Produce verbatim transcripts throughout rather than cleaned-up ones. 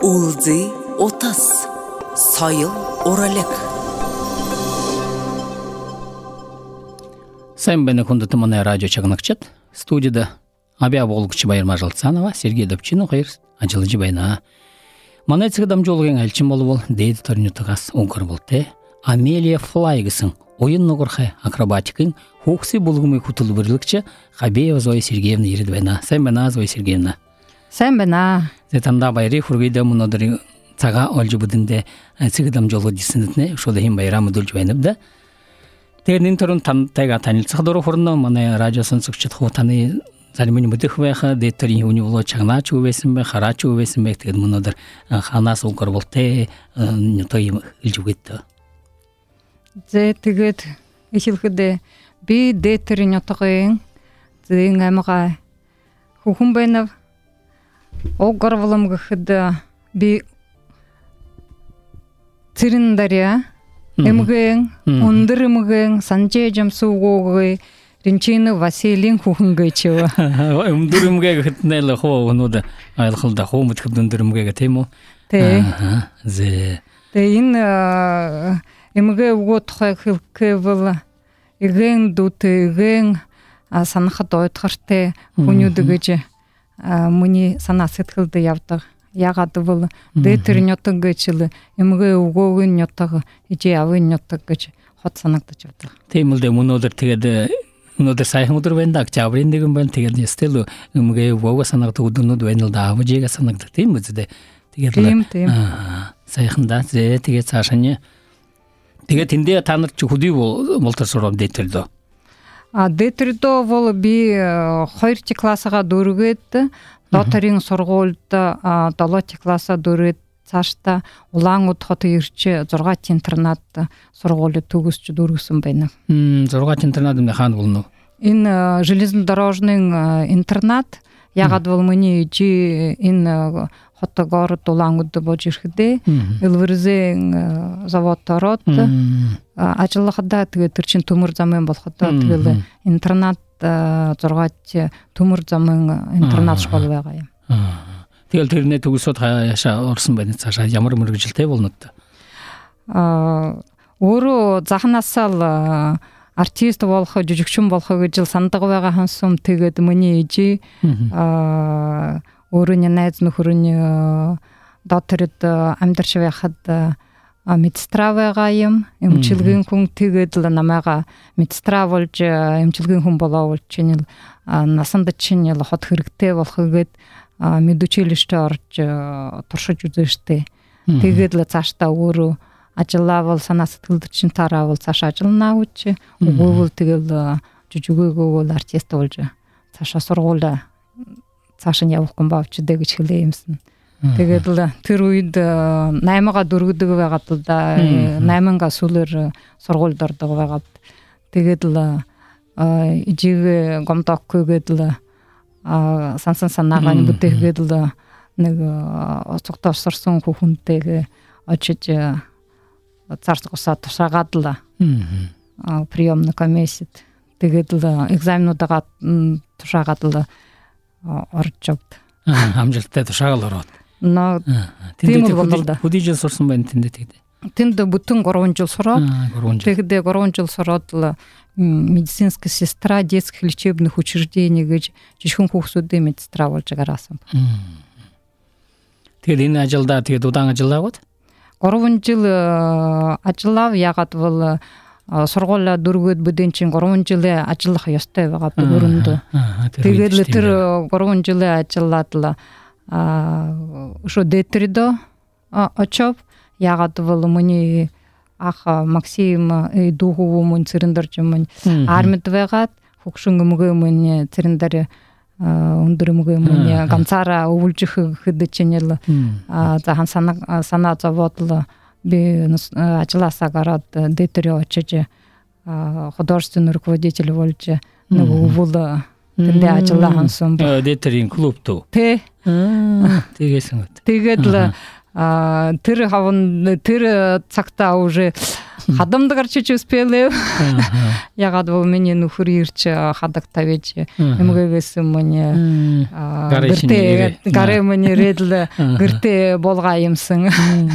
Улзы отас, сайыл оралек. Сайын бәні күндіті мұнай радио чағынықчат. Студияда Абия Болғычы Байырма Жылтсанова, Сергей Допчину қайыр ажылыжы байна. Мұнай цығыдам жолғын әлчім болу бол, дейді тұрнютығас оңғыр болты. Амелия Флайгысың, ойын нұғырқай акробатикың, хуқсы болғымы күтілі бірлікчі Хабеева Зоя Сергеевна ереді байна. Сайын бәна Зоя Сергеевна. Сайын бәна. Зетанда байры құргейді мұнадыры цага олжы бұдынды цығыдам жолғы десінетіне, шода хем байрамы дұлжы байныбды. Тегерден тұрын тайға танылсық дұры құрынна, мұнай радиосын сұқчыт құтаны Заримени бутых веха, детори у него чагначу весим бе, харачу весим бе, тед мунодер ханас укор болте, не то им илжугетто. Зе тегет ишилхде би детори нотоген, зе нgamага хухумбенов огорволом гхда би цириндаря эмген, ундырымген, санжежам сугоге Ринчина Василин Хухунгайчева. Умдурумге гытнеле хо онуда айлхылда хо мутхыбдындырумге тему. Те. Зе. Те ин эмге угот хылкевла. Иген дуте иген санахата ойтхарте хунюдыгыче муни санасыткылды явтаг. Ягадывыл детер нётыгычылы эмге угогын нётага иче авын нётыгыче хот санакта чавтаг. Темилде мунодыр тегеде Нодер сайхан удыр вендак чабриндегэн бэн тэгээд стело өмгээ вова санагт удунуд венэлда авжига санагт тийм үздэ тэгээд тийм тийм сайханда зэ тэгээд цаашааны тэгээд тэндээ та нар чи хөдий болтор сурам дэтэрдөө а дэтэрдөө бол би хоёрч классага дөрөгэд доторын сургуульд долооч класса дөрөд цаашта улаан удхот ирчээ зургач интернат сургуулийг төгсч дөргсөн байна. Хм зургач интернат нь хаана болно? Энэ железнодорожный интернат ягаад бол миний жи энэ хотогор улаан уд бож ирэхдээ Элвэрзэн заводтороод ажиллахад тэгээд тэр чин төмөр замын болоход тэгэл интернат зургач төмөр замын интернат школ байгаа юм. Тэгэл тэрнээ төгсөд хаяаша орсон байна цаашаа ямар мөргөжилтэй болнод. Аа өөрөө захнаасаа артист болох, жүжигчин болох гэж сандаг байгаа хансан тэгээд миний ээжи аа өөрөө найз нөхөр доторд амьдарч байхад медсестра байгаа юм. Эмчилгийн хүн тэгээд л намайга медсестра болж эмчилгийн хүн болоо чинь насанд чинь л хот хэрэгтэй болох гээд медучилиште орж туршиж үзэжтэй. Тэгээд л цаашдаа өөрөө ажиллавал санаа сэтгэлд чинь тараавал цааш ажиллана гэж өгөөвөл тэгэл жүжигөөгөө бол артист болж цаашаа сургуулаа цааш нь явах гомбоо авчдээ гэж хэлээ юмсан. Тэгээд л тэр үед наймага дөргөдөг байгаад л да найманга сүлэр сургуульд ордог байгаад тэгээд л ижиг гомдокгүйгээд л а сансан санаагааны бүтээгээд л нэг оцогтой сурсан хүүхэнтэйг очиж царцгосаа тусаагаад л приемна комиссид тэгээд л экзаменуудаа тушаагаад л орж авд. Амжилттай тушаагаал ороод. Но тийм бол да. Хөдий жил сурсан байна тэндээ тэгээд. Тэнд бүтэн гурван жил сураад тэгээд гурван жил сураад л медицинская сестра детских лечебных учреждений гэж жишгэн хүүхдүүдийн медсестра болж гараасан. Тэгээд энэ ажилдаа тэгээд удаан ажиллаваад гурван жил ажиллав ягаад бол сургуулаа дөрвөөд бүдэн чинь гурван жил ажиллах ёстой байгаа бүрөнд. Тэгээд л тэр гурван жил ажиллаад л шо дэтридо очов ягаад бол миний ах Максим дүүгүү мөн цэрэндарч мөн армид байгаад хөгшин өмгөө мөн цэрэндар өндөр өмгөө мөн ганцаараа өвлжих гэхэд чинь л захан санаа санаа зовоодлоо би ажилласаа гараад дэтрэ очиж художественный руководитель болж нэг өвөл тэндээ ажиллаа хансан. Дэтрийн клуб тоо. Тэ. Тэгээсэн үү. Тэгээд л тэр хавн тэр цагтаа уже хадамдыгар чечүспеле. Ягад бул мени нухур ирч хадак тавеч эмгегесим мени гырте гаре мени редле гырте болгайымсың.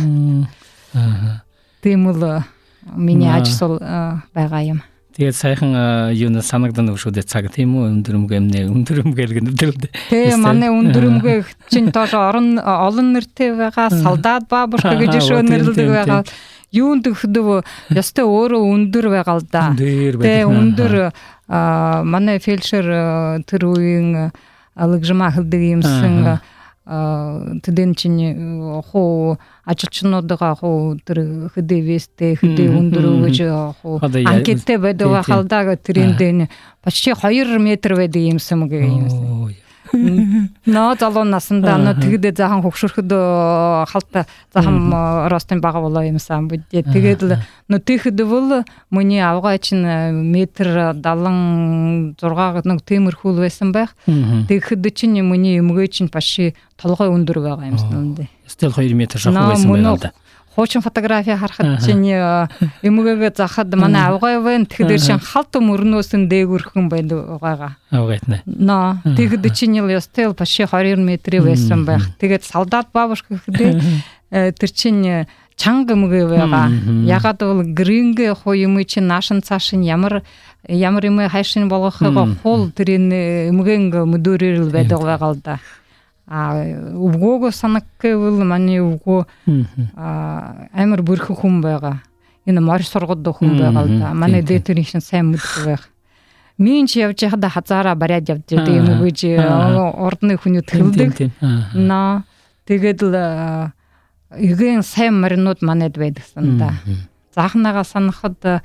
Тымыл мени ач сол байгайым. Тэгээд сайхан юуна санагдан ушуде цаг тийм үү өндөрөмгөө эмне өндөрөмгөө гэдэг нэрдэлдэ. Тэ манай өндөрөмгөө чин тоо орон олон нэртэй байгаа солдат бабушка гэж шөө нэрлдэг байгаа. Юунд хөдөв ястай өөрөө өндөр байгаа л да. Тэ өндөр манай фельдшер тэр үеийн алгжма хэлдэг юмсан тэдэн чин хоо ажилчнуудаа хоо тэр хэдий вестэй хэдий өндөр гэж хоо анкеттэй байдаг халдаага тэрэндэн почти two метр байдаг юмсан гэх юм. Ноо залуу насандаа нөө тэгдэ заахан хөгшөрөхөд халта заахан ростын бага болоо юмсан бүдээ тэгээд л нөө тэгэхэд бол миний авгаа чин метр seventy-six нэг тиймэрхүүл байсан байх. Тэгэхэд чин миний эмгээ чин почти толгой өндөр байгаа юмсан үндэ. Стил two метр шахуу байсан байна л да. Хуучин фотографи харахад чинь эмгээгээ захад манай авгаа байна. Тэгэхээр шин халт мөрнөөс нь дээгүрхэн байгаа. Авгаатна. Ноо тэгэд чинь л ястел почти two метр байсан байх. Тэгээд солдат бабушка гэхдээ тэр чинь чанга эмгээ байгаа. Ягаад бол грингэ хоо юм чинь наашин цаашин ямар ямар юм хайшин болгохоо хол тэр эмгээн мөдөөрөл байдаг байгаа л да. А өвгөөгөө санаггэвэл манай өвгөө амар бүрхэн хүн байгаа. Энэ морь сургад хүн байгаа л да. Манай дээдэрийн сайн мэддэг байх. Мин ч явж байхад хазаараа бариад явж байдаг юм уу гэж ордны хүнүүд хэлдэг. Наа тэгээд л эгийн сайн маринууд манайд байдагсан да. Заахнага санахад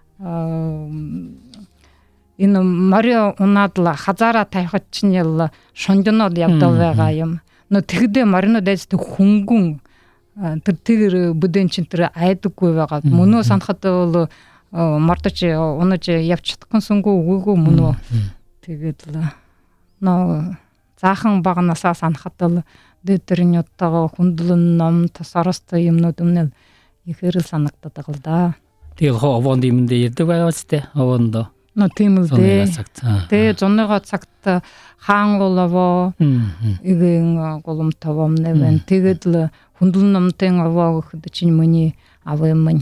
энэ морио унадла хазаараа тайхад чинь л шондонод явдаг байгаа юм. Но тэгдэ маринууд эст хөнгөн тэр тэр бүдэн чин тэр айдаггүй байгаа. Мөнөө санахад бол мартаж унаж явж чадахгүйсэнгүү үгүйгүү мөнөө. Тэгээд л нөө заахан багнасаа санахад л дээдэрийн оттогоо хүндлэн ном тасараста юмнууд өмнө ихээр л санагдаад байгаа л да. Тэгээд хоо овонд юмдээ ярьдаг байгаа үстэй овондоо. Но тийм л дээ. Тэгээ зуныгаа цагт хаангуулавоо игийн голомтовом нэвэн тэгээд л хүндлэн номтын аваа гэхэд чинь миний аваа минь.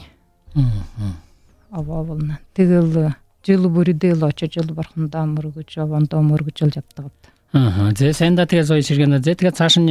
Аваа болно. Тэгэл жил бүрдээ л очиж жил бархандаа мөргөж авандаа мөргөж л явдаг. Аа. Зэ сэнда тэгээ зой ширгэнэ зэ тэгээ цаашин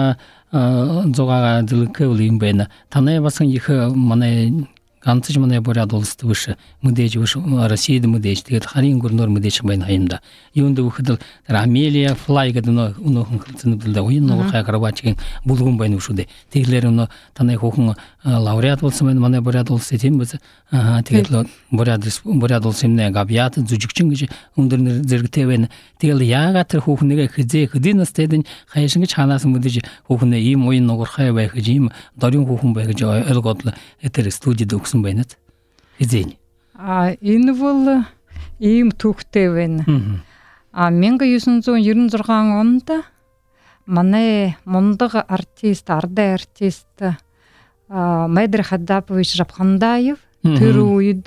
зугаага дэлгэвэл юм байна. Танай басан их манай ганцж манай буряд улсд биш мэдээж биш Российд мэдээж тэгээд харин гөрнөр мэдээж байна хаямда. Юунд вөхөд Амелия Флай гэдэг нөө өнөөхөн хэлцэнэдэлдэ уян нугар хайгарбачгийн булгун байна шүү дээ. Тэглэр өнөө танай хүүхэн лауреат болсон байна манай буряд улсд тийм биз. Аа тэгээд буряд буряд улсын нэ гавьят зүжигчин гэж өндөр зэрэгтэй байна. Тэгэл яагаад тэр хүүхнээ хизээ хэдийнээс тэдэн хайшин гэж ханаас мэдээж хүүхнээ ийм уян нугар хай байх гэж ийм дөрийн хүүхэн байх гэж ойлгоод тэр студид байна. Эзэн. А энэ бол ийм түүхтэй байна. А nineteen ninety-six онд манай мундаг артист, ардын артист Майдр Хадапович Рабхандаев тэр үед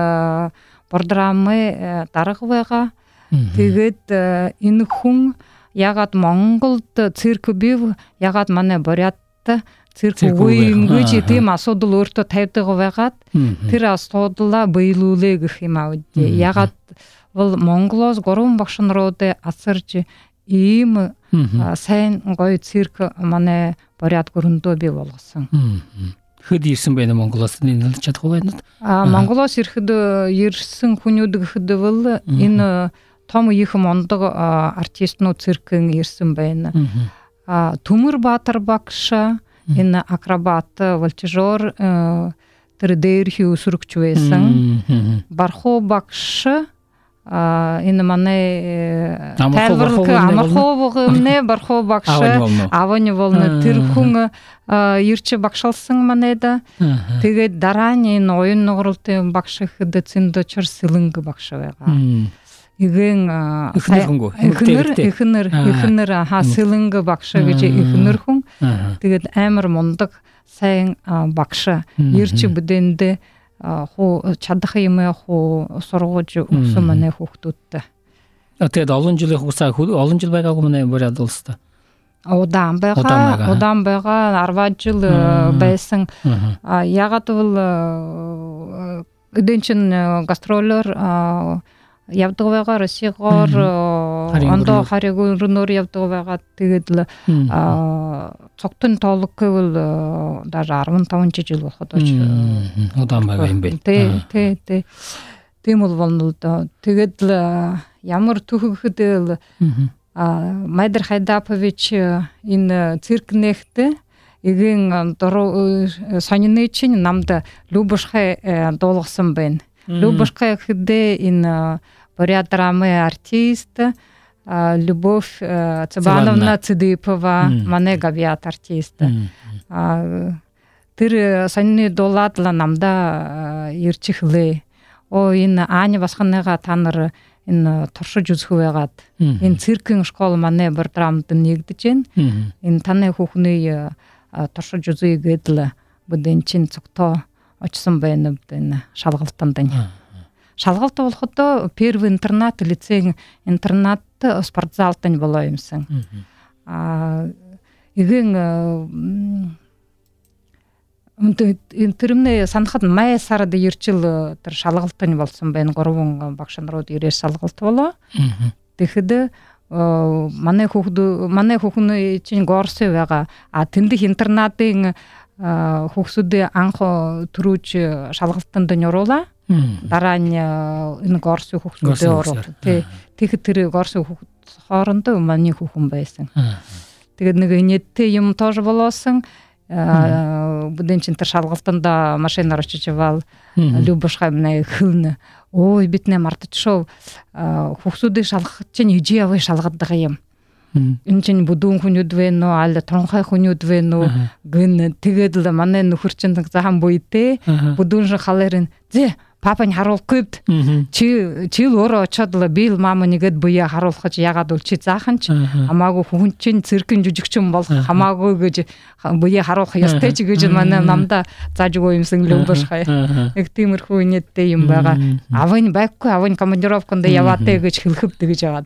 программы дарга байгаа. Тэгээд энэ хүн ягаад Монголд цирк бив ягаад манай бурятта цирк үеингэж тийм асуудал өөртөө тавьдаг байгаад тэр асуудлаа биелүүлээ гэх юм аа. Ягаад бол Монголоос гурван багш нарууд асарж ийм сайн гоё цирк манай бурят гөрөндөө бий болгосон. Хэд ирсэн байна Монголоос нэлж чадахгүй байна. А Монголоос ирэхэд ирсэн хүнүүд гэхэд бол энэ том их мондог артистнууд циркэн ирсэн байна. А Төмөр Баатар багш энэ акробат, волтижер тэр дээрхи өсрөгч байсан. Бархуу багш энэ манай тайлбарлах амархуу гэмнэ бархуу багш аваны болно. Тэр хүн ирч багшалсан манайда. Тэгээд дараа нь энэ оюун нугралтын багш гэхэд Цэндочор Сэлэнг багш байгаа. Игэн эхнэр эхнэр эхнэр хаа Сэлэнг багш гэж эхнэр хүн. Тэгээд амар мундаг сайн багш ирч бүдэнд ху чадхайме ху соргож усмане хухтутта. Атед олон жил хугацаа олон жил байгаагүй мэнэ боряд улстай. Одан байгаа, одан байгаа арваад жил байсан. Ягаад бол эдэнчин гастролер явдаг байгаа Россигоор ондоо харигуурноор явдаг байгаа. Тэгээд л цогтон тоолог гэвэл даже арван таван жил болоход очив. Удаан байгаа юм бэ. Тий, тий, тий. Тийм бол болно л доо. Тэгээд л ямар төхөөхөд л Майдар Хайдапович энэ циркнехтэй игийн дөрөв сонины чинь намд Любушхай дуулгасан байна. Любушхай гэхдээ энэ порядрамы артист Любовь Цыбановна Цыдыпова манай гавьят артист. Тэр сонины дуулаадла намда ирчихлээ. Оо энэ Аня Басханыга та нар энэ туршиж үзэх байгаад энэ циркийн школ манай Бардрамд нэгдэж байна. Энэ таны хүүхний туршиж үзье гэдэл бүдэн чин цогтоо очсон байна энэ шалгалтанд байна. Шалгалт болоход первый интернат лицей интернат спортзалд нь болоо юмсан. А ихэн энэ тэрмнээ санахад май сард ирчил тэр шалгалт нь болсон байна. Гурван багш нарууд ирээ шалгалт болоо. Тэгэхэд манай хүүхд манай хүүхний чинь горсоо байгаа. А тэндх интернатын хүүхдүүд анх төрүүж шалгалтанд нь оруулаа. Дараа нь энэ горсоо хүүхдүүд оруулаа. Тэгэхэд тэр горсоо хүүхд хоорондоо манай хүүхэн байсан. Тэгээд нэг нийттэй юм тож болоосон. Бүдэн чин тэр шалгалтанда машинаар очиж явал Любушхай мэнэ хөвнө. Ой бид нэ мартчихв. Хүүхдүүдийг шалгах чинь ижи яваа шалгадаг юм. Энэ чинь бүдүүн хүнүүд вэ нөө аль тонхой хүнүүд вэ нөө гэн тэгээд л манай нөхөр чинь захан буйтэй бүдүүн шиг халарын зэ папань харуулахгүй чи чи өөрөө очоод л би л мама нэгэд буяа харуулах гэж ягаад бол чи заахан ч хамаагүй хүн чинь циркэн жүжигчин бол хамаагүй гэж буяа харуулах ёстой ч гэж манай намда зааж өгөө юмсан Любушхай. Нэг тиймэрхүү нийттэй юм байгаа. Авын байхгүй авын командировконд яваатай гэж хэлэхэд гэж яваад.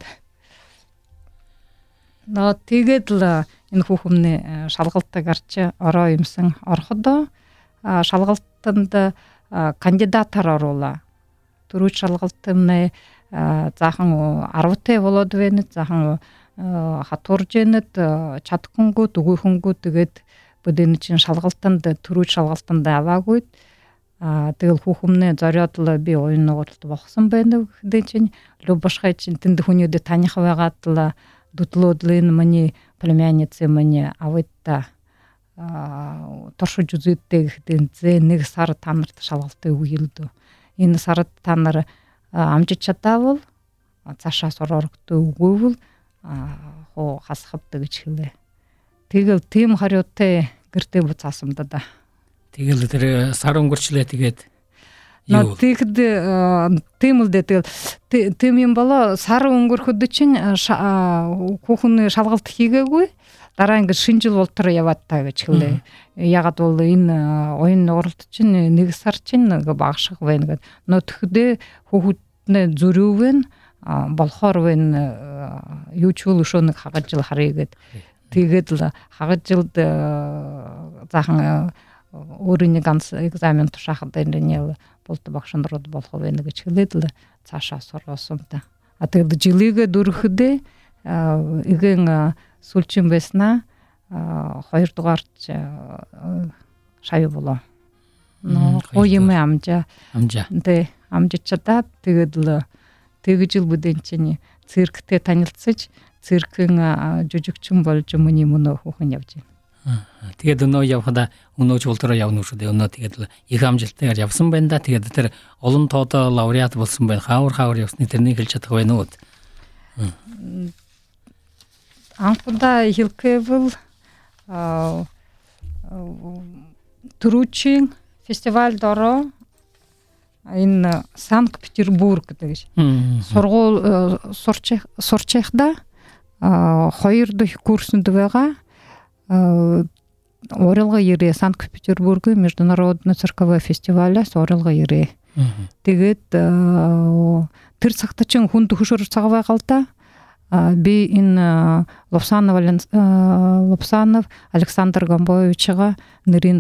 Нөө тэгээд л энэ хүүхэмний шалгалтыг гарч ороо юмсан ороход шалгалтанд кандидатаар оруулаа. Төрүүч шалгалтын заахан арвтай болоод байна. Заахан хатуурж байна. Чадхангууд, үгүйхэнгүүд тэгээд бүдэн чинь шалгалтанд төрүүч шалгалтанд аваагүй. Тэгэл хүүхэмний зориод л би оюун нууралд бохсон байна. Гэдэ чинь Любушхай чинь тэнд хүнүүдэд таних байгаад л дутлууд л энэ миний племянницы миний авайта туршиж үзээдтэй гэхдээ зэ нэг сар та нарт шалгалтыг өгье. Энэ сард та нар амжиж чадаавал цаашаа сургалтыг өгөөвөл хоо хасхавдаг гэж хэлээ. Тэгэл тийм хариутай гэртээ буцаасан да. Тэгэл тэр сар өнгөрчлээ тэгээд юу. Тэгэхэд тийм л дээ тэгэл тийм юм болоо сар өнгөрөхөд чинь хүүхэн шалгалт хийгээгүй. Дараа ингээд шинэ жил болтор яваад та гэж хэлээ. Ягаад бол энэ оюун нууралд чинь нэг сар чинь багших байна гэд. Нөтхдөө хүүхднээ зөрүүвэн болохоор байна. Юу ч үл өшөө нэг хагаж жил харъя гэд. Тэгээд л хагаж жилд заахан өөрийн ганц экзамен тушаахад энэ болт багш нарууд болох байна гэж хэлээд л цаашаа сургасан та. А тэгээд жилигээ дөрөхдөө ихэн сүлжин байснаа хоёр дугаарч шавь болоо. Нөө оюун амжаа. Амжаа. Тэ амжиж чадаад тэгээд л тэгж л бүдэн чинь цирктэй танилцж циркэн жүжигчин болж миний мөнөө хүүхэн явж байна. Тэгээд өнөө явхада өнөө чуулдраа явна шүү дээ. Өнөө тэгээд л их амжилттайгаар явсан байна да. Тэгээд тэр олон тоодоо лауреат болсон байна. Хаавар хаавар явсны тэрнийг хэлж чадах байна уу? Анхудаа хэлэвэл түрүүчийн фестиваль дороо энэ Санкт-Петербург гэж сургууль сурчих сурчихда хоёр дахь курсэнд байгаа Орелга ире Санкт-Петербургы международный цирковой фестиваля Орелга ире. Тэгээд тэр цагта чин хүнд хөшөр цагавай галта би энэ Лобсанов Лобсанов Александр Гамбоевичга нэрийн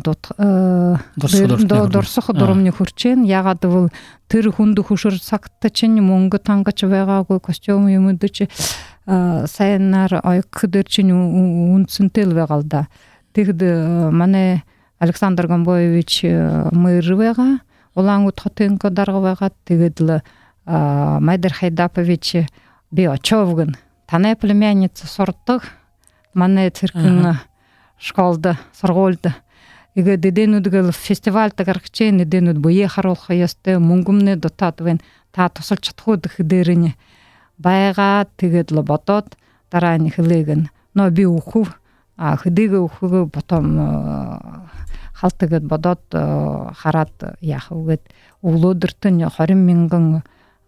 дурсах дурамны хүрчэн ягаад гэвэл тэр хүнд хөшөр цагта чин мөнгө тангаж байгаагүй костюм юмд чи сайнаар ойкдэр чин үнцэнтэй л байгаалда. Тэгэд манай Александр Гамбоевич мэр байгаа улаангууд хотынко дарга байгаад тэгээд л Майдар Хайдапович би очоовгэн танай племянница сурдаг манай циркэн школда сургуульд игэ дэдэнүүдгэл фестивальд гаргачээ нэдэнүүд буяа харуулах ёстой мөнгөмнө дотоод байна та тусалж чадахгүй дэх дээрэн байгаа тэгээд л бодоод дараа нь хэлэгэн нөө би өөхөв а хэдийгэ өөхөг потом халтагэд бодоод хараад яах вэ гэд өглөөдөртөн двадцать мянган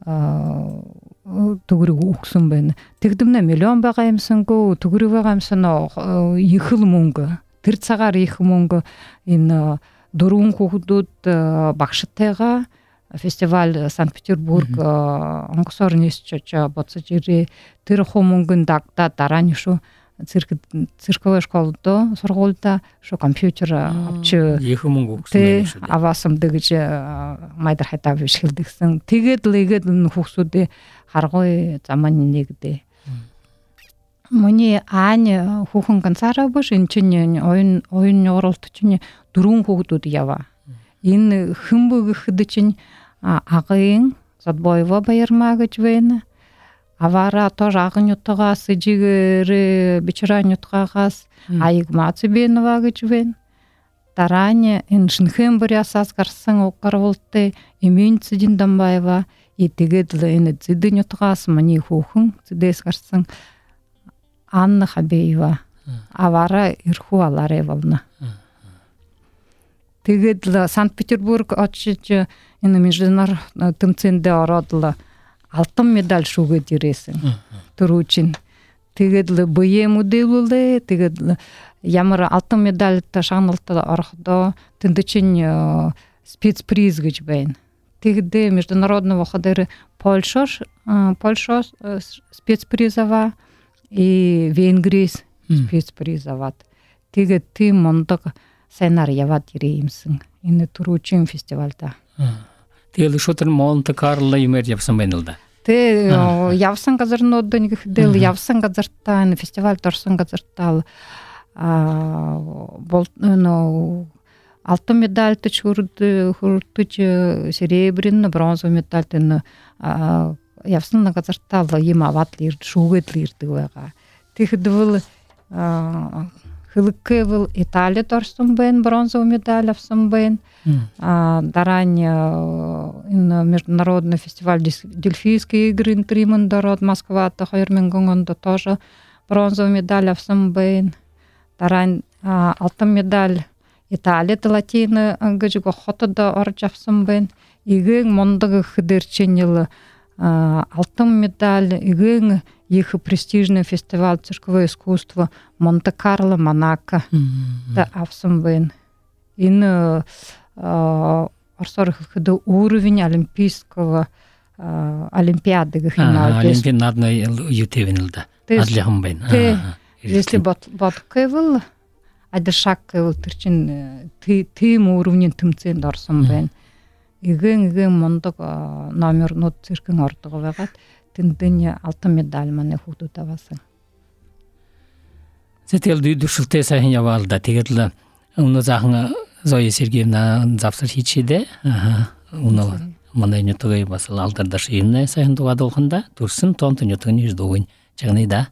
төгрөг өгсөн байна. Тэгдэмнэ миллион байгаа юмсангүй төгрөг байгаа юмсан их л мөнгө. Тэр цагаар их мөнгө энэ дөрвөн хүүхдүүд багштайгаа фестиваль Санкт-Петербург онгосоор нисчиж боцож ирээ. Тэр хөө мөнгөнд дагдаа дараа нь шүү цирк цирковая школдо сургуульда шо компьютер авч их мөнгө өгсөн байх шүү дээ. Аваасамд гэж Майдар Хайдапович хэлдэгсэн. Тэгээд л игээд энэ хүүхдүүдээ харгуй заман нэгдээ. Миний аань хүүхэн ганцаараа биш энэ чинь оюун оюун уралт чинь дөрвөн хүүхдүүд яваа. Энэ хэмбэгхэд чинь агын Задбоева Баярма гэж байна. Авара тоже агнютгаас жигэр бичранютгаас аягмац бенова гэж байна. Дараа нь энэ шинхэмбрясаас гарсан угарвалтай Эминцэдин Дамбаева и тэгээд л энэ зэдэнютгаас миний хүүхэн зэдэс гарсан Анна Хабеева авара ирхүү аларэ болно. Тэгээд л Санкт-Петербург очиж энэ международный тэмцээндээ ороод л алтан медаль шүүгээд ирээсэн. Төрүүчин. Тэгээд л буяа мөдөлөө тэгээд ямар алтан медальт шагналт орохдоо тэнд чинь спецприз гэж байна. Тэгэд международного хода Польша Польша спецпризова и Венгрия спецпризоват. Тэгээд тийм мондог сайнаар яваад ирээ юмсан. Энэ төрүүчин фестивальда. Тэгээд шотер Монте Карло юмэр явсан байна л да. Тэ явсан газарнууд нэг хэдэл явсан газартаа энэ фестивальд орсон газартаа а бол нөө алтан медальт хүрд хүрдэж серебряный бронзовый медальт энэ явсан газартаа юм аваад л ирд шүүгээд л ирдэг байгаа. Тэгэхдээ Хилкевл Италид орсон байна, бронзовый медаль авсан байна. Дараа нь энэ международный фестиваль Дельфийские игры Тримондород Москвада две тысячи онд тоже бронзовый медаль авсан байна. Дараа нь алтан медаль Италид Латина гэж хотод орж авсан байна. Игэн мондог хэдэр чинэл алтан медаль игэн их престижный фестиваль цирковое искусство Монте-Карло, Монако да авсан байна. Энэ орсоор хэлэхэд уровень олимпийского олимпиады гэх юм аа. Олимпиадный ютевэн л да. Адлихан байна. Если бодкевл адшаккевл тэр чин тийм уровнийн тэмцээнд орсон байна. Игэн игэн мондог номернууд циркэн ордог байгаад тэндэн алтан медаль манай хүүхдүүд авсан. Зэтэл дүйдвэршилтэй сайн яваал да. Тэгээд л өнөө заахан Зоя Сергеевна завсар хийчихдээ. Аа. Өнөө манай нөтгөө бас алдардар шинэ сайн дугаад болохонда төрсөн тонт нөтгөний дуугын чагны да.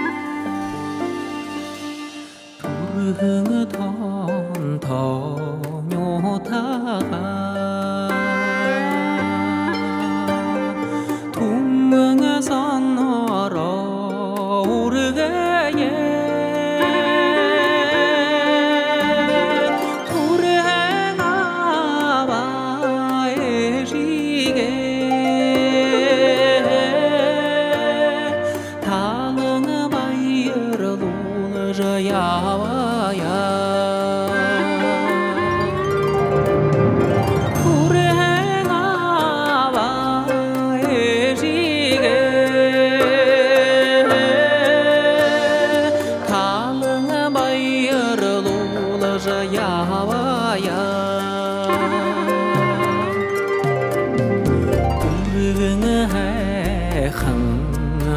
hương thon thò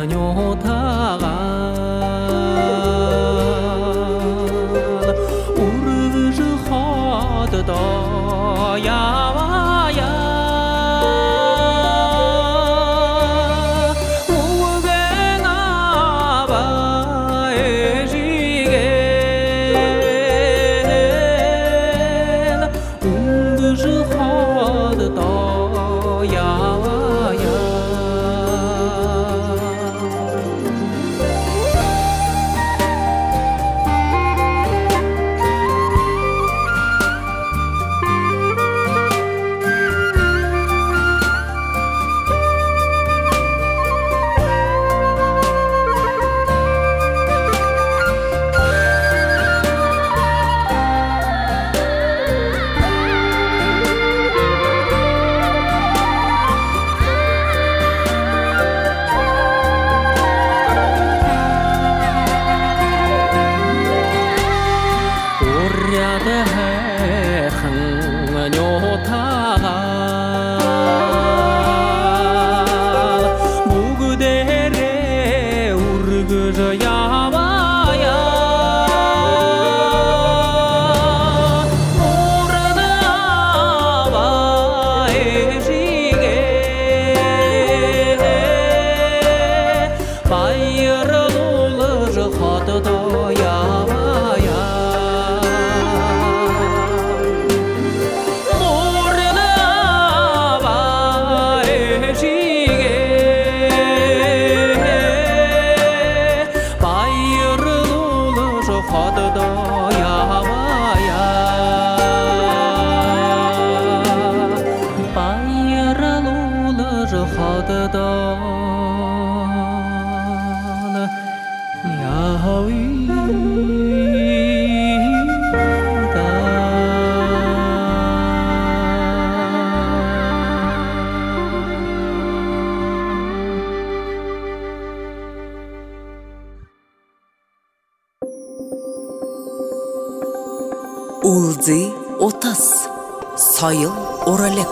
Улзы отас, сайыл оралек.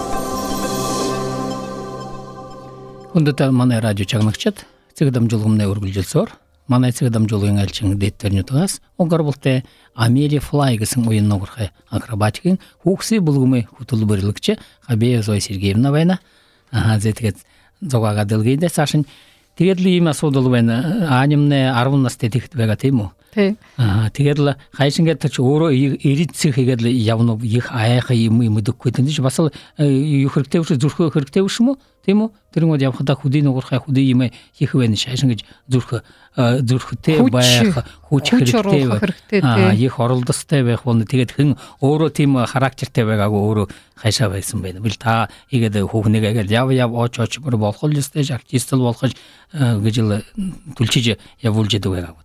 Ондата манай радио чагнакчат, цэгдам жолгумна өргүлжөлсөр. Манай цэгдам жолгун алчың деттерни тугас. Огар булте Амели Флай гэсэн ойын ногурхай акробатикин хукси булгумы хутул бөрлүкче Хабея Зоя Сергеевна байна. Аха зетгет зогага делгейде сашын. Тэгэдли има содол байна. Анимне арван настай тэгт байгаа тийм үү? Тий. Аа тэгэдл хайшингээ тач өөрөө иридсэх хийгээд явна их аяха юм юм дөккөтэн чи бас л хэрэгтэй үш зүрхөө хэрэгтэй үш мө тийм үү? Тэр мод явхада хүдийн уурхай хүдийн юм хийх вэ хайшин гэж зүрх зүрхтэй байх хүч хэрэгтэй аа их оролдостой байх бол тэгээд хэн өөрөө тийм характертэй байгаагүй өөрөө хайшаа байсан байна. Бил та игээд хүүхнийгээ яв яв оч оч болох л ёстой артист л болох гэж л түлчиж явуулж идэв байгаагүй.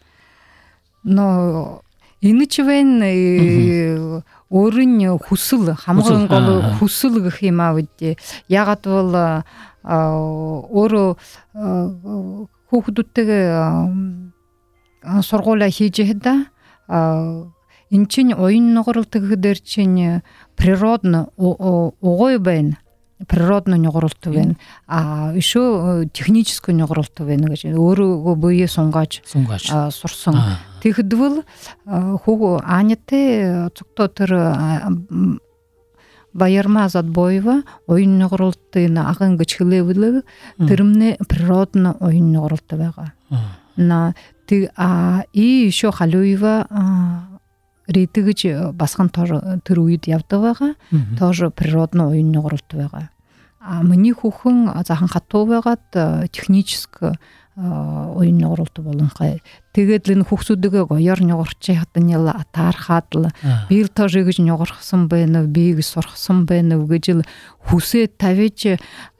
Но инычвэн өөрийн хүсэл хамгийн гол хүсэл гэх юм аа үгүй. Ягаад бол өөрөө хүүхдүүдтэйгээ сургуулаа хийж хэдэ эн чинь оюун ногролт гэхээр чинь природно угой байна. Природно ногролт байна. А еще техническое ногролт байна гэж өөрөө бие сунгааж сурсан. Тэгэхдвэл хуу аняты цогтоо тэр Баярма Задбоева оюун ногролтын аган гэж хэлэвэл тэрмне природно оюун ногролт байгаа. На тэг а и еще Халуева ритгэж басхан тэр үед явдаг байгаа. Тоже природно оюун ногролт байгаа. А миний хүүхэн захан хатуу байгаад техническое оюун ногролт болонхай. Тэгээд л энэ хүүхдүүдээ гоёор ногорч хатан яла атаархаад л би л тоже гэж ногорхсон байна, би гэж сурхсан байна гэж л хүсээ тавьж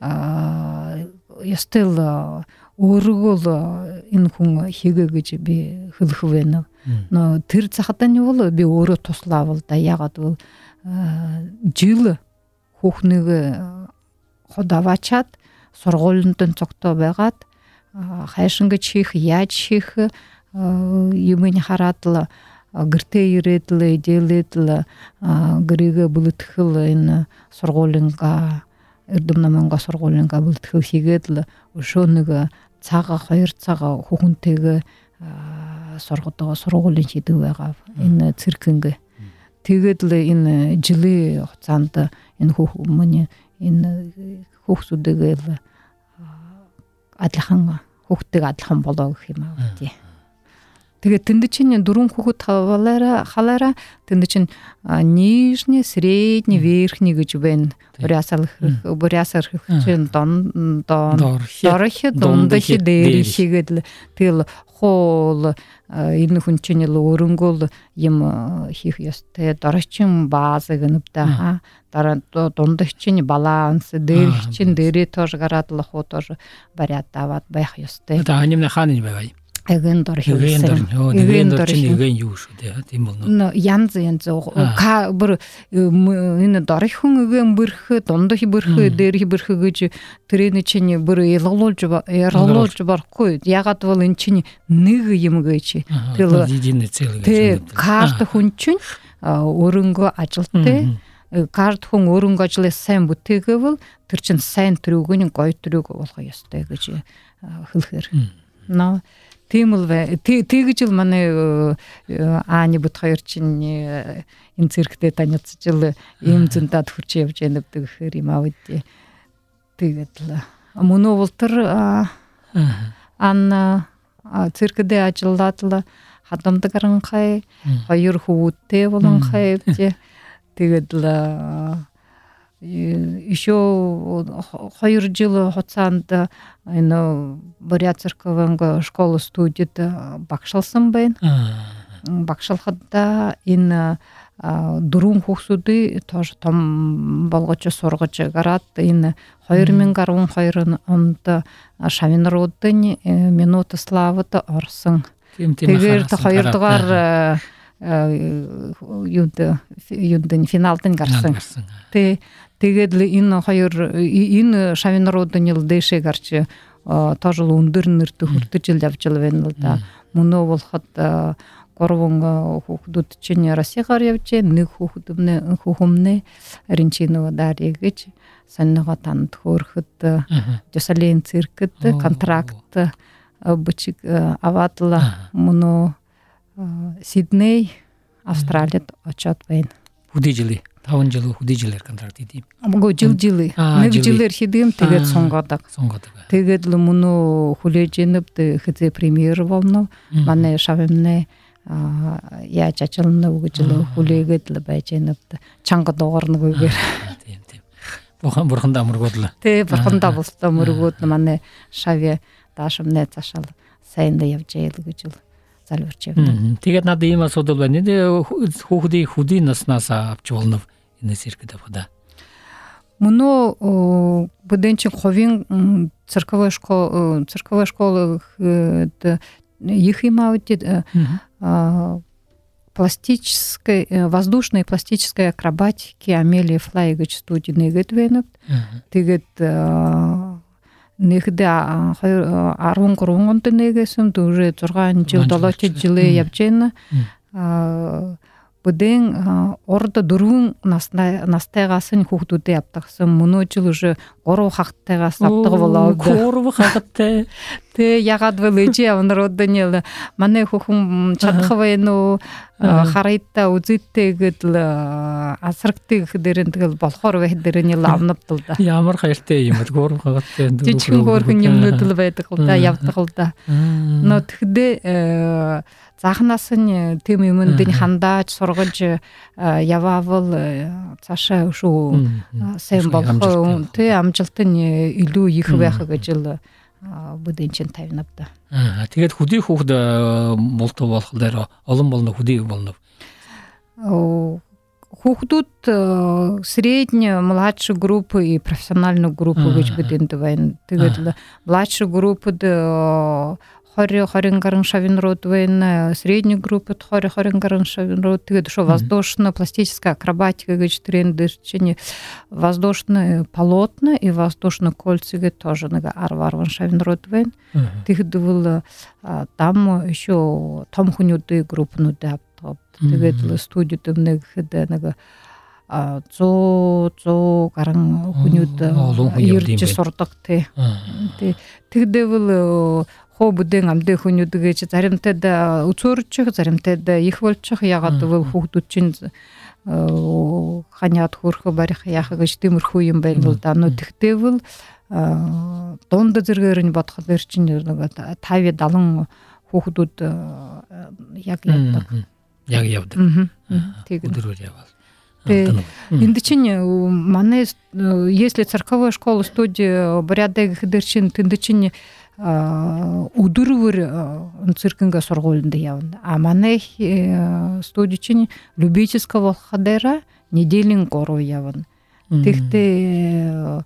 ястал өөргөө л энэ хүн хийгээ гэж би хэлэх байна. Но тэр цахатан бол би өөрөө туслаавал да ягаад бол жил хүүхнийг ходавачаад сургуулинд цогтоо байгаад хайшин гэж хийх, яаж хийх юмыг хараад л гэртээ ирээд л идэлээд л гэрээгээ бүлтгэл энэ сургуулинга Эрдэм наманга сургуулинга бүлтгэл хийгээд л өшөө нэг цага хоёр цага хүүхэнтэйгээ сургадгаа сургуулийн хийдэг байгаа энэ циркэнгэ. Тэгээд л энэ жилийн хугацаанд энэ хүүхмөний энэ хүүхдүүдээ л адилхан хүүхдтэй адилхан болоо гэх юм аа тий. Тэгээд тэнд чинь дөрвөн хүүхэд халаараа халаараа тэнд чинь нижний, средний, верхний гэж байна. Бурясал бурясар чинь дон дорх дундах дээрх гэдэг тэгэл хоол энэ хүн чинь л өрөнгөл юм хийх ёстой. Дорчин бааз гэнэвдэ дараа дундах чинь баланс дээрх чинь дээрээ тож гараад л хуу тож бариад даваад байх ёстой. Одоо анимны хааны байгаа юм. Эгэн дор хийсэн. Эгэн дор чинь эгэн юу шүү дээ. Тийм болно. Янз янз ка бүр энэ дорхон эгэн бэрх, дундах бэрх, дээрх бэрх гэж тэрний чинь бүр ялгуулж ялгуулж барахгүй. Ягаад бол эн чинь нэг юм гэж. Тэгэл карт хүн чинь өрөнгө ажилттай. Карт хүн өрөнгө ажлыг сайн бүтээгээвэл тэр чинь сайн төрөг нь гоё төрөг болох ёстой гэж хэлэхээр. Но тийм л тэгж л манай ааны бут хоёр чинь энэ цирктэй таниуцж л ийм зөндад хурч явж яана гэдэг гэхээр юм аа үгүй. Тэгээд л мөн ултар ан циркдээ ажиллаад л хадамдаг харанхай хоёр хүүтэй болонхай гэж тэгээд л еще хоёр жил хугацаанд энэ Бурят церковын школа студид багшилсан байна. Багшилхад энэ дөрвөн хүүхдүүдийг тоош том болгож сургаж гараад энэ хоёр мянга арван хоёр онд Шавинруудын минут славад орсон. Тэгээд хоёр дугаар юунд юунд финалд гарсан. Тэгээд л энэ хоёр энэ Шавинруудын л дэшээ гарч тож л өндөр нэрт хүртэж л явж байна л да. Мөнөө болоход гурван хүүхдүүд чинь Россигаар явж байна. Нэг хүүхдэмнэ хүүхэмнэ Ринчино дари гэж санаага танд хөөрөхөд Жосалин циркэд контракт бичиг аваадла мөнөө Сидней Австралид очоод байна. Хүдий жилийн таван жил хүдий жилээр контракт хийдэм. Амгүй жил жилээ. Нэг жилээр хийдэм тэгээд сонгодог. Сонгодог. Тэгээд л мөнөө хүлээж энэвд хэзээ премьер болно. Манай шавмны яаж ажиллана гэж л хүлээгээд л байж энэвд чанга дуурна гэгээр. Тийм тийм. Бурхан бурхандаа мөргөөдлөө. Тэ бурхандаа болтой мөргөөд манай шавья даашмны цашаал сайн да явж яйл гэж л залбирч явна. Тэгээд надад ийм асуудал байна. Хүүхдийн хүдийн наснаас авч болно энэ циркэд авахда. Мөнөө буденч ховын церковная школа церковная школа их имаут пластической воздушной пластической акробатики Амелия Флайгич студии нэгдвэнэв. Тэгээд Нэгдэ арван гурван онд нэгэсэн дөрөв зургаан жил долоочид жилээ явж байна. Бүдэн урд дөрвөн настай настайгаас нь хүүхдүүдээ авдагсан. Мөнөө жил уже гурав хагтайгаас авдаг болоо. Гурав хагтай. Тэ ягаад вэ ээжи авнаруудын манай хүүхэн чадах байна уу? Харайта үзэттэй гэдэл асрагтыг дээрэн тэгэл болохоор байх дээрэн л авнавдал да. Ямар хайртай юм бол гурав хагтай. Жижигхэн хөөрхөн юмнууд л байдаг л да, явдаг л да. Нөө тэгдэ заахнаас нь тийм юмд нь хандааж сургаж яваавал цаашаа шүү сайн болох тий амжилт нь илүү их байх гэж л бүдэн чин тавьнавда. Аа тэгээд хүдий хүүхд болтоо болохоор олон болно хүдий болно. Хүүхдүүд средняя младшая группа и профессиональная группа гэж бүдэнд байна. Тэгээд младшая группад Хори хорин гаран шавинрууд байна, средний группад хори хорин гаран шавинрууд тэгээд шо воздушно-пластическая акробатика гэж трендер чинь воздушное полотно и воздушное кольцо гэж тоже нэг арван шавинрууд байна. Тэгэхэд бол там еще том хүнүүдийн группнууд авдаг. Тэгээд л студид нэгхэд нэг зоо зоо гаран хүнүүд ирж сурдаг тий. Тий. Тэгдэвэл хоо бүдэн амдэ хүнүүд гэж заримтад өцөөрчих, заримтад их болчих ягаад гэвэл хүүхдүүд чинь ханиад хөрхө барих яах гэж тиймэрхүү юм байна л да. Но тэгдэвэл дунд зэргээр нь бодход эр чинь нэг тавь далан хүүхдүүд яг явдаг. Яг явдаг. Тэг. Өдрөөр явал. Энд чинь манай если церковная школа студия порядок дэрчин тэнд чинь өдрөөр церкинга сургуульд явна. А манай студия чинь любительского ходера неделин гору явна. Тэгтээ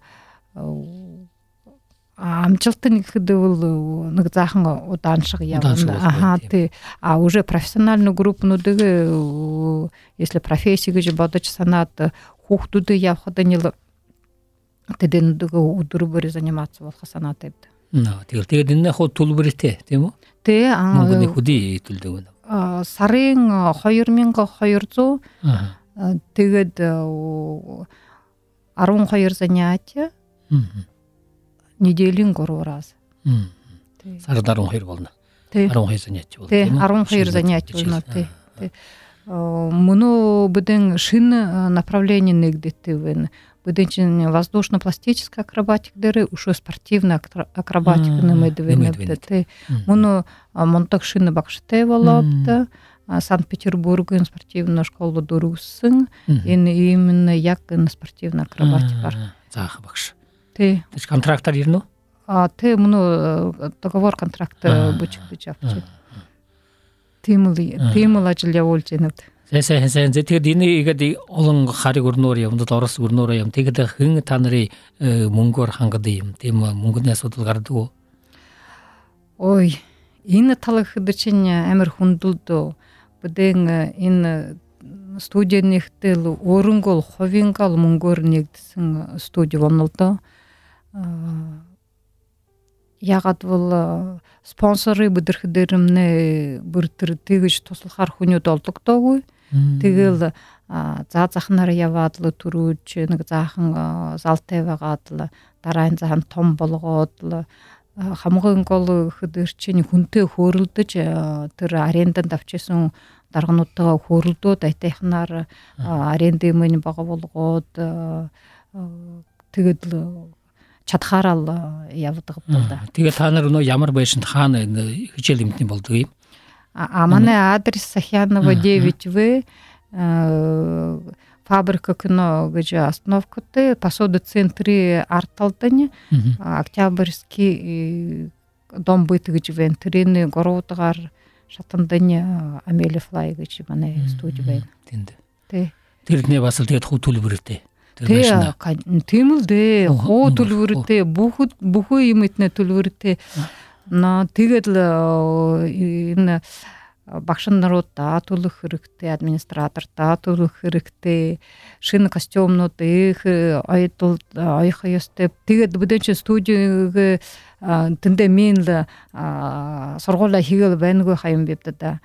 амжилтын гэдэвэл нэг заахан удааншиг явна. Аха тий. А уже профессиональный группнуудыг если профессия гэж бодож санаад хүүхдүүдэд явхад нь л тэдэндэг өдрөөр заниматься болох санаад байд. Наа тэгэл тэгээд энэ хуу төлбөртэй тийм үү? Тий. Монгол хөдий төлдөг нь. Сарын хоёр мянга хоёр зуун. Тэгээд арван хоёр занятия. Неделин гурав раз. Сард арван хоёр болно. арван хоёр занятие болно. Тий, арван хоёр занятие болно. Тий. Мөн бүдэн шин направление нэгдэтэй байна. Бүдэн чинь воздушно-пластическая акробатика дээр өшөө спортивная акробатика нэмэд байна. Тий. Мөн монтаг шин багштай болоод Санкт-Петербургийн спортивная школа дөрвсөн. Энэ именно яг энэ спортивная акробатикаар заах багш. Тий. Тэс контрактаар ирнэ үү? А тий мөн договор контракт бүжигдэж авчих. Тийм л тийм л ажил явуулж байна. Сайн сайн тэгээд энэ ихэд олон хариг өрнөөр явдал орос өрнөөр юм. Тэгээд хэн та нарын мөнгөөр хангад юм. Тийм мөнгөний асуудал гардаг уу? Ой, энэ талх чинь амар хүндэлд. Бүдэн энэ студийнхтэл өөрөнгөө ховингал мөнгөөр нэгдсэн студи болно л доо. Ягаад бол спонсоры бүдэрхдэрэмнэ бүртэр тэгж туслахаар хүнүүд олдогдоогүй. Тэгэл заа захнаар яваад л төрүүж нэг заахан залтай байгаад л дараагийн заан том болгоод л хамгийн гол хөдөр чинь хүнтэй хөөрөлдөж тэр аренданд авчихсан даргануудтайгаа хөөрөлдөө дайтайхнаар аренди мөн бага болгоод тэгээд л чадхаарал явдаг бол да. Тэгээд та нар нөө ямар байшинд хаана хичээл эмтний болдог юм? А манай адрес Сахянова девять вэ фабрика кино гэж остановкатай посуда центри арталдан Октябрьский дом быт гэж байна. Тэрний гурвдугаар шатандан Амели Флай гэж манай студи байна. Тий. Тэрний бас л тэгээд хүү төлбөртэй. Тийм л дээ. Хуу төлбөртэй бүхд бүхүү юм этнэ төлбөртэй. На тэгээд л энэ багш нарууд та төлөх хэрэгтэй, администратор та төлөх хэрэгтэй, шинэ костюмнууд их ойдол ойх ёстой. Тэгээд бүдэн чи студиг тэндээ мен л сургуулаа хийгээл байнгүй хаян бивдэ да.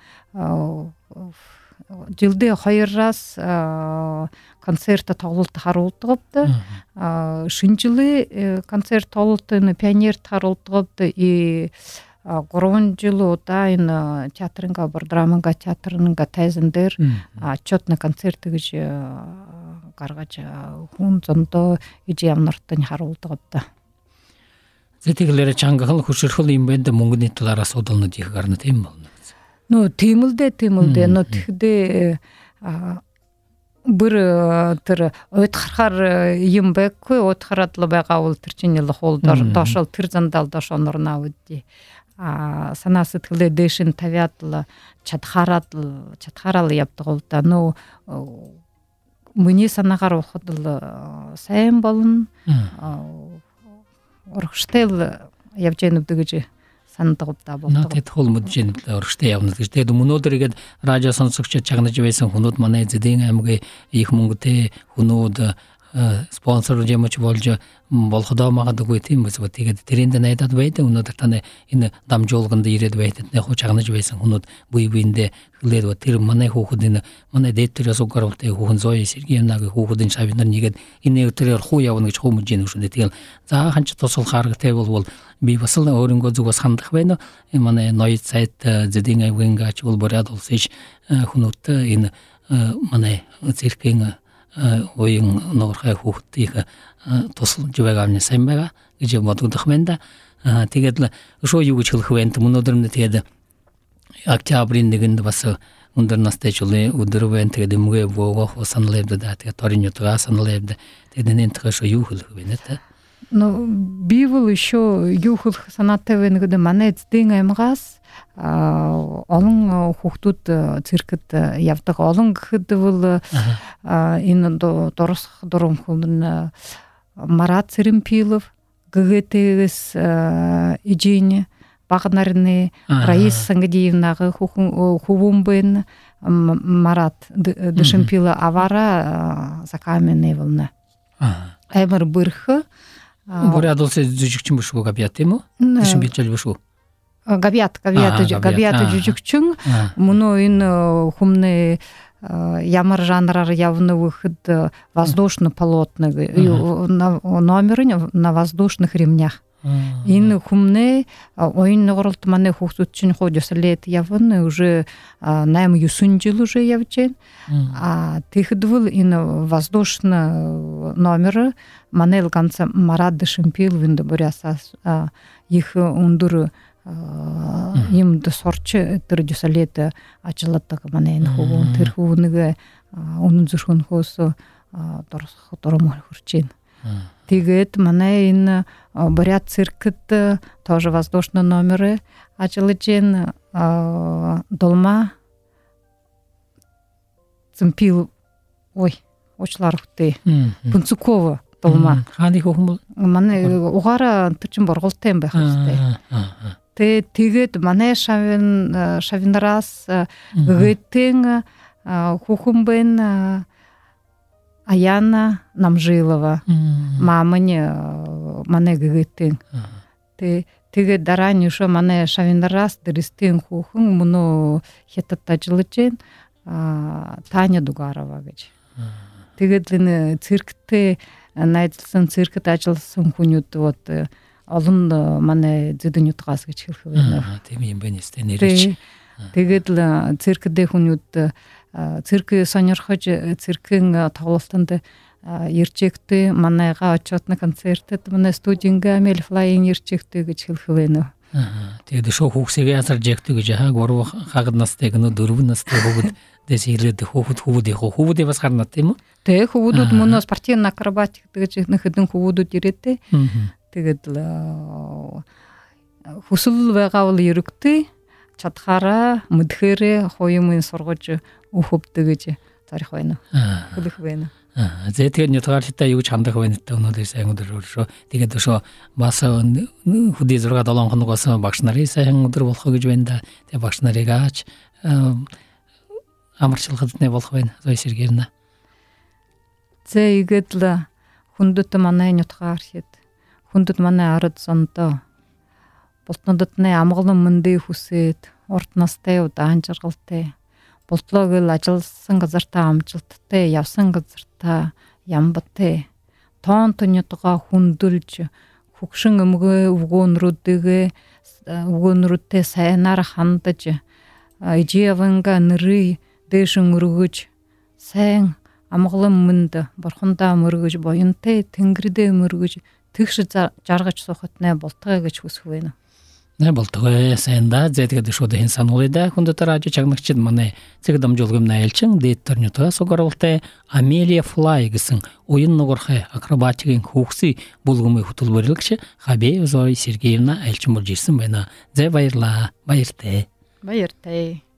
Жилдээ хоёроос концерт тоглолт харуулдаг да. Шинжилгээ концерт тоглолтын пионер харуулдаг и гурван жил удаа энэ театрынга бүр драманга театрынга тайзан дээр отчетный концерт гэж гаргаж хүн зөндөө иж ямнартын харуулдаг да. Зэтгэлээр чангахал хөшөрхөл юм байна да мөнгөний талаар асуудалнууд их гарна тийм болно. Ну тийм л дээ тийм л дээ. Но тэгдээ бүр тэр ойдхарахаар юм байхгүй ойдхараад л байгаа бол тэр чинь л хол доошол тэр зандал доошонор навди. А санаа сэтгэлээ дэшин тавиад л чадхаараад л чадхаараа л явдаг бол да. Ну миний санаагаар ухад л сайн болно. Урагштай л явж яанууд гэж сандаг да болдог. Надад хол мэджин урагштай явна гэж. Тэгээд өнөөдөр ихэд радио сонсогч чагнаж байсан хүнүүд манай Зэдийн аймгийн их мөнгөтэй хүнүүд спонсор жемөч болжо болходо мага да көйтим быз вот теге теренден айтат бейте унутар таны ины дам жолгунда иред бейте не хочагны жебесин унут буй буйнде хлед вот тир мане хукудын мане деттер сокаров те хукун Зоя Сергеевнага хукудын шабиндар негет ине өтөр хуявын гыч хуму жени ушунде тел за канча тосол харгы те бол бол би басыл өрөнгө зүгө сандык бейно мане ноит сайт зединга венгач бол борад олсыч хунут ин мане циркинга ойын норхай хухтыга тосыл жебегамне саймбага гыжы модудахменда тегедле ошо югучул хвент мунодырмне теде октябрьиндегинде басы ундар настечулы удырвен теде муге бого хосанлебде да теге торинютга санлебде теденен тгошо юхул хвенета. Ну бивол еще юхул санатевен гыды манец деңаймгас олон хухтууд циркэт явдаг олон гэхэд бол энэ дурс дурам хүн Марат Церемпилов ГГТ-с ижине багнарны Раиса Сангадиевнага хувумбен Марат Дышемпила авара закаменный волна Эмер бырхы борядолсе жүжүкчүн бушуга габиятему Дышемпилчел бушу Габият, габият, габият жүжүкчүн муну ин хумны ямар жанрар явны выход воздушно-полотный номеры на воздушных ремнях. Ин хумны ойын ногоролт мане хухтутчун ходёсалет явны уже найм юсунжил уже явчен. А тихдвыл ин воздушно номеры манел конца Марат Дышемпил винды бурясас их ундуры им да сорчы тырдюсалета ачылаттагы манайын хугун тырхууныгы онун зушун хосу торомол хурчен. Тигет манайын борят циркет тоже воздушные номеры ачылычен долма цымпил ой очлар хутты Пунцукова долма. Ханди хухмул. Мане угара тычын борголтен бахасты. Те тигет мане шавин шавинрас гытын хухумбен Аяна Намжилова мамыне мане гытын. Те тигет дарани шо мане шавинрас дырыстын хухун муну хеттатачылычен Таня Дугарова гыч. Тигетлин циркте найдылсын циркет ачылсын хунют вот олон мане зэдэн ютгаас гэж хэлэх байна. Тийм юм байна сте нэрч. Тэгээд л циркдээ хүнүүд цирк сонирхож циркийн тоглолтонд ирчэхтэй манайга очоод на концертэд манай студинга мэл флайинг ирчэхтэй гэж хэлэх байна. Тэгээд шоу хүүхсэгээ асар жигтэй гэж хаа гурав хагад настай гэнэ дөрвөн настай хүүхэд дэсирлээд хүүхэд хүүхэд хүүхэд бас гарна тийм үү? Тэ хүүхдүүд мөн спортивный акробатик гэж нэхэдэн хүүхдүүд ирээдээ. Тэгээд л хүсэл байгаа бол ерөгтэй чадхаараа мэдхээрээ хоёрын сургаж өхөвдөг гэж зарих байна. Хэлэх байна. За тэгээд нутгаалтай юу ч хандах байна гэдэг өнөөдөр сайн өдөр шүү. Тэгээд өшөө бас хөдөө зураг долоон хоногоос багш нарын сайн өдөр болох гэж байна да. Тэгээд багш нарыг аач амарчилгад нэ болох байна. Зоя Сергеевна. Зэйгэд л хүндэт манай нутгаар хэд хүндэт манай ард сонто болтнодод нэ амгалан мөндөө хүсээд урт настай удаан жаргалтай болтлог л ажилсан газартаа амжилттай явсан газартаа ямбатай тоон тоньотгоо хүндэлж хөгшин өмгөө өгөөнрүүдээ өгөөнрүүдтэй сайнаар хандаж иживанга нэрий дэшин өргөж сайн амгалан мөнд борхондоо мөргөж буянтай тэнгэрдээ мөргөж тэгш жаргаж сухат нэ болтгоо гэж хүсэх байна. Не болтгоо сайнда зэтгэд шууд хэн сануулда хүндэт радио чагнагчид манай цэг дамжуулгын айлчин дээдтэрнүтэ согоролтой Амелия Флай гэсэн уян нугархай акробатикийн хүүхсий булгумын хөтөлбөрлөгч Хабеев Зоя Сергеевна айлчин болж ирсэн байна. Зэ баярлаа. Баяртай. Баяртай.